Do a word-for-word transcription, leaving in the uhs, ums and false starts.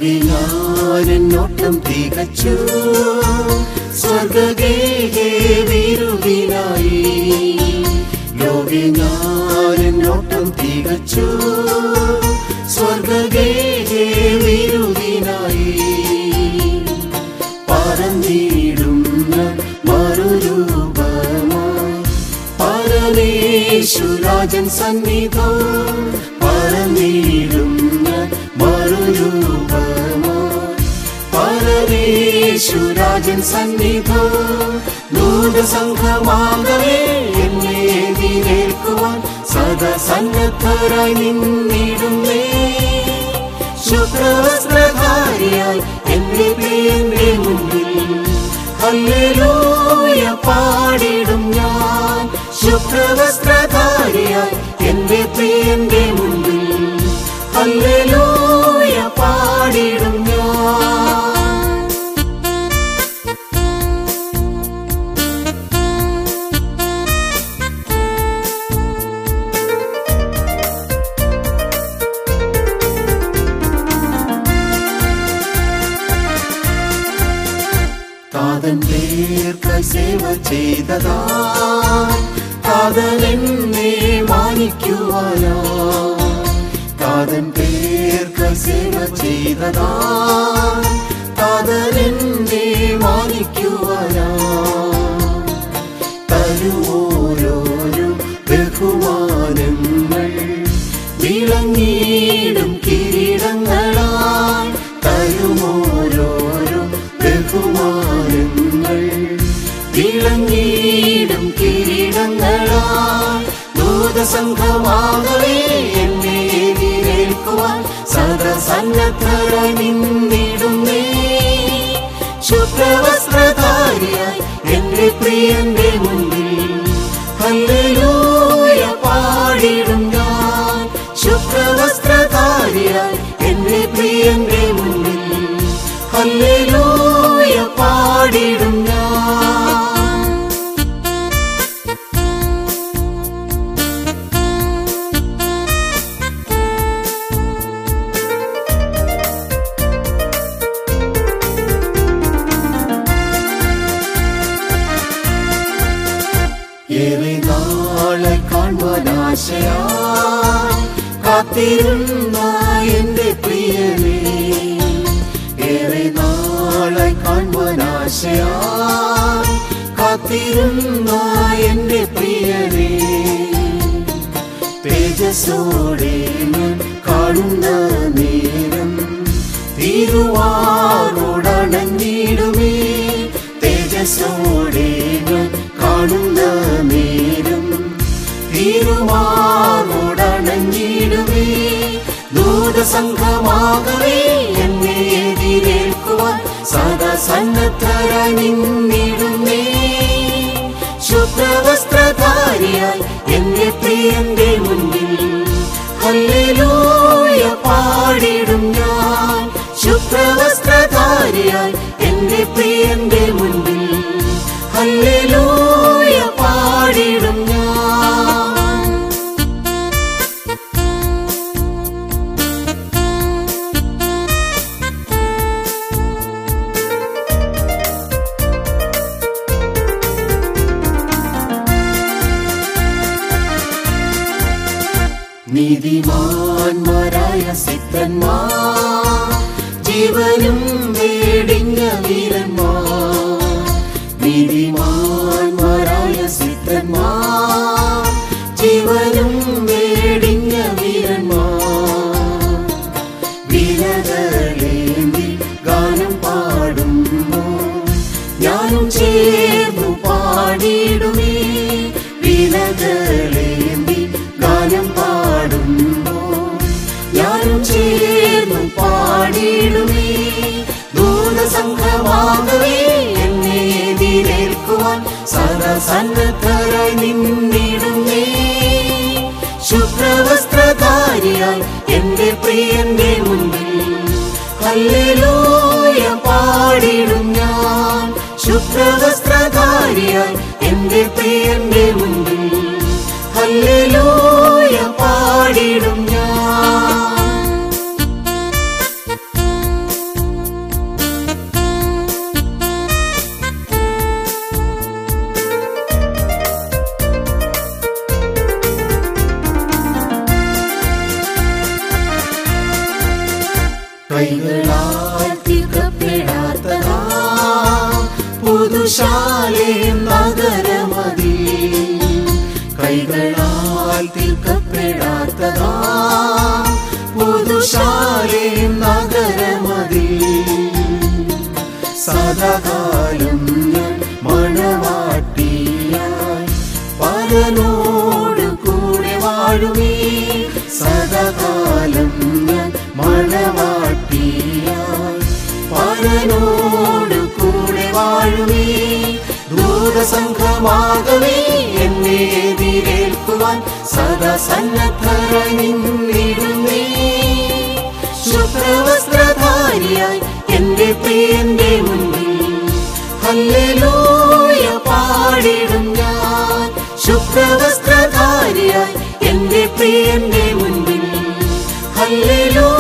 ലോകെ ഞാനെന്നോട്ടം തികച്ചു സ്വർഗ്ഗഗേഹേ വിരുദിനായി. ലോകെ ഞാനെന്നോട്ടം തികച്ചു സ്വർഗ്ഗഗേഹേ വിരുദിനായി. പറന്നിടുന്ന മറുരൂപമായി പരമേശുരാജൻ സന്നിധോ. പറന്നിടുന്ന മറുരൂപമായി പരമേശുരാജൻ സന്നിധോ. ദൂതസംഘമാകവേ എന്നെ എതിരേൽക്കുവാൻ സദാ സന്നദ്ധരായി നിന്നിടുന്നേ. ശുഭ്രവസ്ത്രധാരിയായി എന്റെ പ്രിയന്റെ മുന്നിൽ ഹല്ലേലൂയ പാടിടും ഞാൻ. ശുഭ്രവസ്ത്രധാരിയായി എന്റെ പ്രിയന്റെ മുന്നിൽ ഹല്ലേലൂയ പാടിടും ഞാൻ. താതൻ പേർക്കായി സേവ ചെയ്തതാ താതൻ എന്നെ മാനിക്കുവാനാ. താതൻ പേർക്കായി സേവ ചെയ്തതാ താതൻ എന്നെ മാനിക്കുവാനാ. തരുവോരോരോ ബഹുമാനങ്ങൾ വിളങ്ങിയിടും കിരീടങ്ങളായി. തരുമോരോരോ ബഹുമാനങ്ങൾ വിളങ്ങിയിടും കിരീടങ്ങളായി. ദൂതസംഘമാകവേ എന്നെ എതിരേൽക്കുവാൻ സദാ സന്നദ്ധരായി നിന്നിടുന്നേ. ശുഭ്രവസ്ത്രധാരിയായി എന്റെ പ്രിയന്റെ മുന്നിൽ ഹല്ലേലൂയ പാടിടും ഞാൻ. ശുഭ്രവസ്ത്രധാരിയായി എന്റെ പ്രിയന്റെ മുന്നിൽ ഹല്ലേലൂയ പാടിടും ഞാൻ. ഏറെ നാളെ കാണുവാൻ ആശയായി കാത്തിരുന്ന എന്റെ പ്രിയനേ. ഏറെ നാളെ കാണുവാൻ ആശയായി കാത്തിരുന്ന എന്റെ പ്രിയനേ. തേജസ്സോടെ ഞാൻ കാണുന്ന നേരം തിരുവാറോടണഞ്ഞിടുമേ. തേജസ്സോടെ ഞാൻ കാണുന്ന നേരം തിരുവാറോടണഞ്ഞിടുമേ. ദൂതസംഘമാകവേ എന്നെ എതിരേൽക്കുവാൻ സദാ സന്നദ്ധരായി നിന്നിടുന്നേ. ശുഭ്രവസ്ത്രധാരിയായി എന്റെ പ്രിയന്റെ മുന്നിൽ ഹല്ലേലൂയ പാടിടും ഞാൻ. ശുഭ്രവസ്ത്രധാരിയായി എന്റെ പ്രിയന്റെ മുന്നിൽ ഹല്ലേലൂയ പാടിടും ഞാൻ. നീതിമാന്മാരായ സിദ്ധന്മാർ ജീവനും വേടിഞ്ഞ വീരന്മാർ. നീതിമാന്മാരായ സിദ്ധന്മാർ ജീവനും വേടിഞ്ഞ വീരന്മാർ. വീരകളേന്തി ഗാനം പാടുന്നു ഞാനും ചേർന്നു പാടിടുമേ. വീരകളേന്തി ഗാനം പാടുന്നു ഞാനും ചേർന്നു പാടിടുമേ. ദൂതസംഘമാകവേ എന്നെ എതിരേൽക്കുവാൻ സദാ സന്നദ്ധരായി നിന്നിടുന്നേ. ശുഭ്രവസ്ത്രധാരിയായി എന്റെ പ്രിയന്റെ മുന്നിൽ ഹല്ലേലൂയ പാടിടും ഞാൻ. ശുഭ്രവസ്ത്രധാരിയായി എന്റെ പ്രിയന്റെ മുന്നിൽ ഹല്ലേലൂയ പാടിടും ഞാൻ. കൈകളാൽ തീർക്കപ്പെടാത്തതാ പുതുശാലേം നഗരമതിൽ സദാകാലം ഞാൻ മണവാട്ടിയായി പരനോട് കൂടെ വാഴുമേ സദാകാലം ഞാൻ മണവാട്ടിയായി പരനോട് കൂടെ വാഴുമേ ദൂതസംഘമാകവേ എന്നെ എതിരേൽക്കുവാൻ സദാ സന്നദ്ധരായി നിന്നിടുന്നേ ശുഭ്രവസ്ത്രധാരിയായി എന്റെ പ്രിയന്റെ മുൻപിൽ ഹല്ലേലൂയ പാടിടും ഞാൻ ശുഭ്രവസ്ത്രധാരിയായി എന്റെ പ്രിയന്റെ മുൻപിൽ ഹല്ലേലൂയ